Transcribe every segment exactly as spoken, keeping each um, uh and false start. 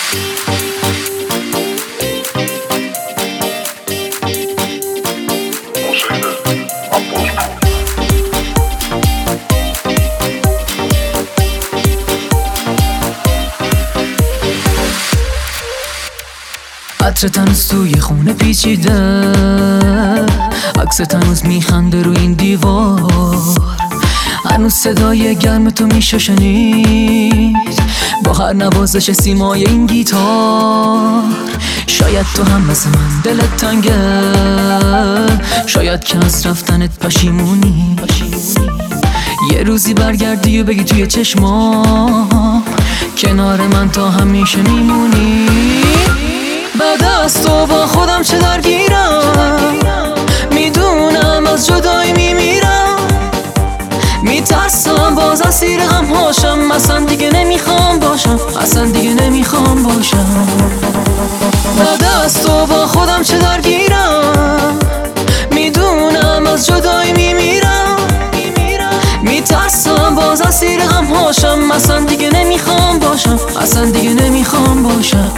عطرت هنوز توی خونه پیچیده، عکست هنوز میخنده رو این دیوار، هنوز صدای گرم تو میشه شنید با هر نوازش سیمای این گیتار. شاید تو هم مثل من دلت تنگه، شاید که از رفتنت پشیمونی، یه روزی برگردی و بگی توی چشمام کنار من تا همیشه میمونی. بعد از تو با خودم چه درگیرم، میدونم از جدایی میمیرم، میترسم باز اسیر غم هاشم، اصلا دیگه نمیخوام باشم، اصلا دیگه نمیخوام باشم. بعد از تو با خودم چه درگیرم، میدونم از جدایی میمیرم، میترسم باز اسیر غم هاشم، اصلا دیگه نمیخوام باشم، اصلا دیگه نمیخوام باشم.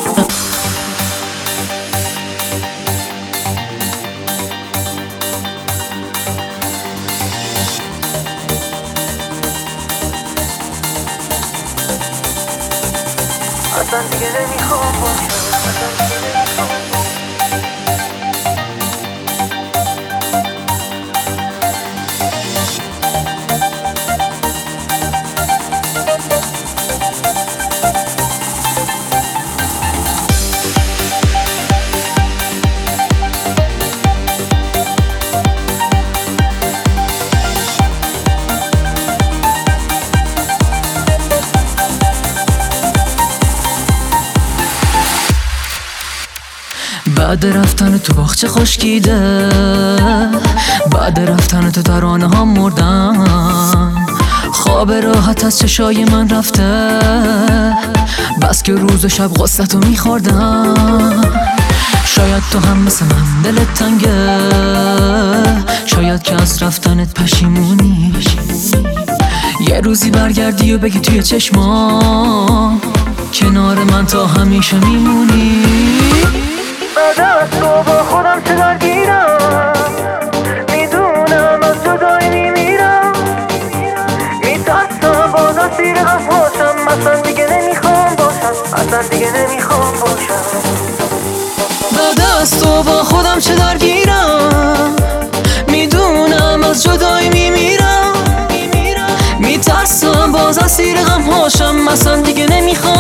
اصلا دیگه نمیخوام باشم، اصلا دیگه نمیخوام باشم. بعد رفتن تو باغچه خشکیده، بعد رفتن تو ترانه ها مردن، خواب راحت از چشای من رفته، بس که روز و شب غصتو میخوردم. شاید تو هم مثل من دلت تنگه، شاید که از رفتنت پشیمونی، یه روزی برگردی و بگی توی چشمام کنار من تا همیشه میمونی. بعد از تو با خودم چه درگیرم، میدونم از جدایی میمیرم، میترسم باز اسیر غم هاشم، اصلا دیگه نمیخوام باشم، اصلا دیگه نمیخوام باشم. بعد از تو با خودم چه درگیرم، میدونم از جدایی میمیرم، میترسم باز اسیر غم هاشم، اصلا دیگه نمیخوام